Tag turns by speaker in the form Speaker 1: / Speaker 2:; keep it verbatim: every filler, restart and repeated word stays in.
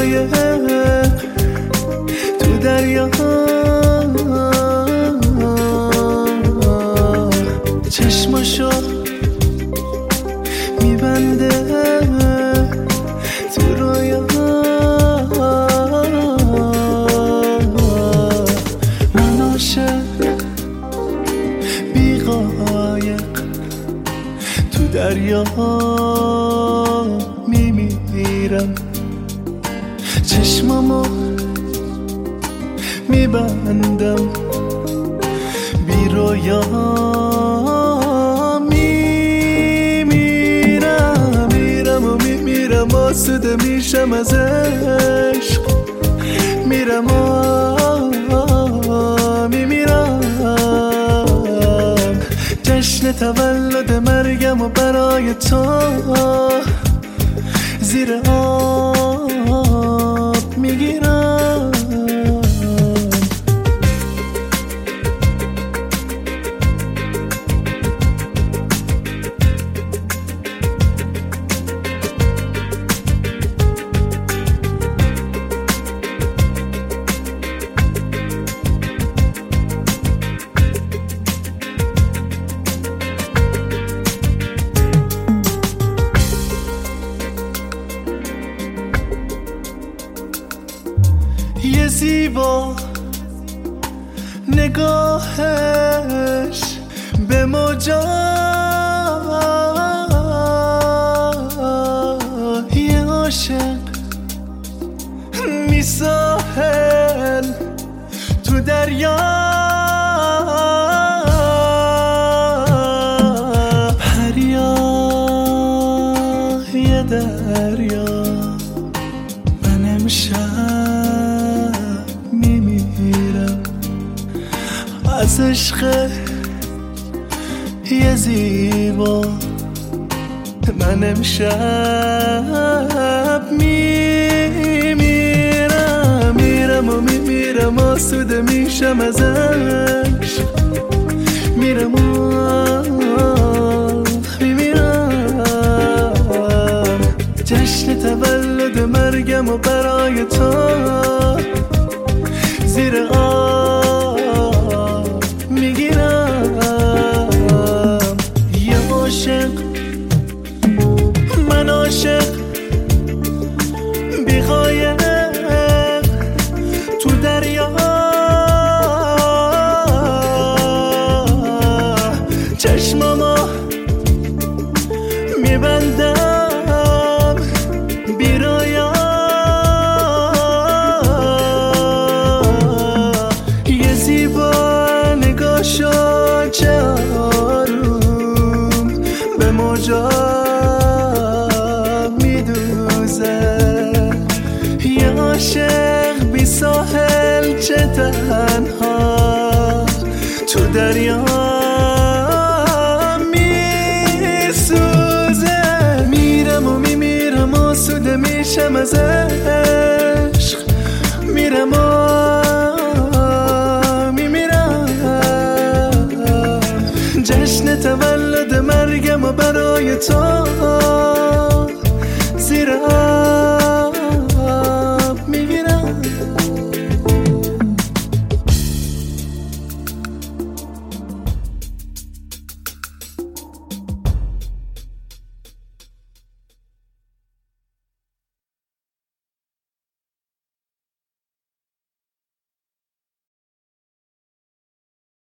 Speaker 1: قایق تو دریا، چشماشو میبنده تو رویا. من عاشق بی قایق تو دریا میمیرم، چشمامو میبندم بی رویا میمیرم. میرم و میمیرم، آسوده میشم از عشق، میرم و میمیرم. جشن تولد مرگم و برای تو زیر آب میگیرم. یه زیبا نگاهش به موجا، یه عاشق میساحل تو دریا. پریا یه دریا، من امشب میمیرم از عشق یه زیبا. من امشب میمیرم، میرم و میمیرم، آسوده میشم از عشق، میرم و میمیرم. جشن تولد مرگم و برای تو زیر آب میگیرم. یه عاشق، من عاشق بی قایق تو دریا، چشمامو میبندم بی رویا. یه زیبا نگاشو چه آروم به موجا میدوزه. یه عاشق بی ساحل چه تنها تو دریا میسوزه. میرم و میمیرم، آسوده میشم از عشق، میرم و میمیرم. جشن تولد مرگم و برای تو